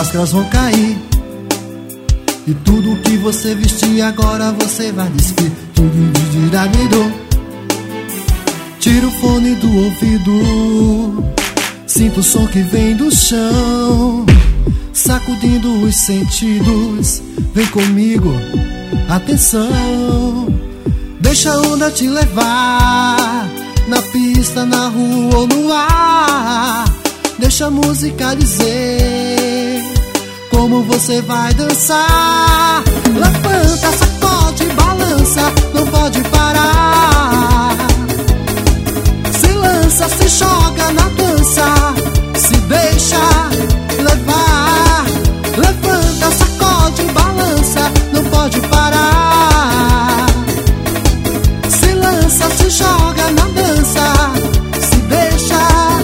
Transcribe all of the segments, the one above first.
máscaras vão cair, e tudo que você vestir agora você vai despir. Tudo de diragueiro. Tira o fone do ouvido, sinta o som que vem do chão, sacudindo os sentidos. Vem comigo, atenção. Deixa a onda te levar, na pista, na rua ou no ar. Deixa a música dizer como você vai dançar. Levanta, sacode, balança, não pode parar. Se lança, se joga na dança, se deixa levar. Levanta, sacode, balança, não pode parar. Se lança, se joga na dança, se deixa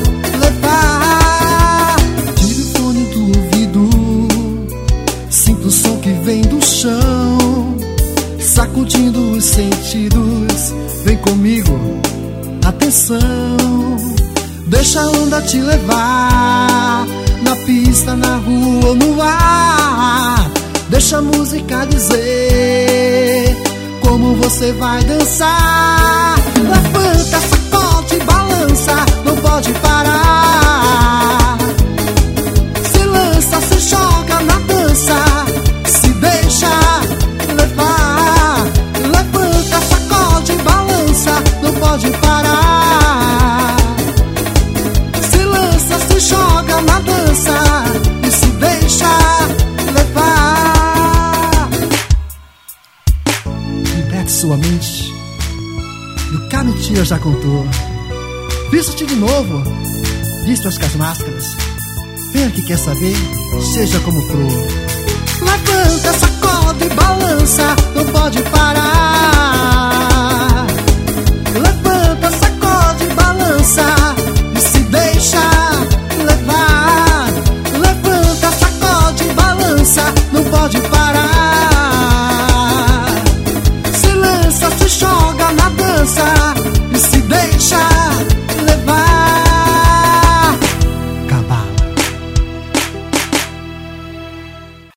levar. Tira o fone do ouvido, sinta o som que vem do chão, sacudindo os sentidos. Vem comigo, atenção. Deixa a onda te levar, na pista, na rua ou no ar. Deixa a música dizer como você vai dançar. Levanta, sacode, balança, não pode parar. Se lança, se joga na dança, se deixa levar. Levanta, sacode, balança, não pode parar. Se lança, se joga na dança e se deixa levar. Liberte sua mente, e o Camitia já contou. Vista-te de novo, vista as máscaras. Venha que quer saber, seja como for. Levanta, sacode, balança, não pode parar.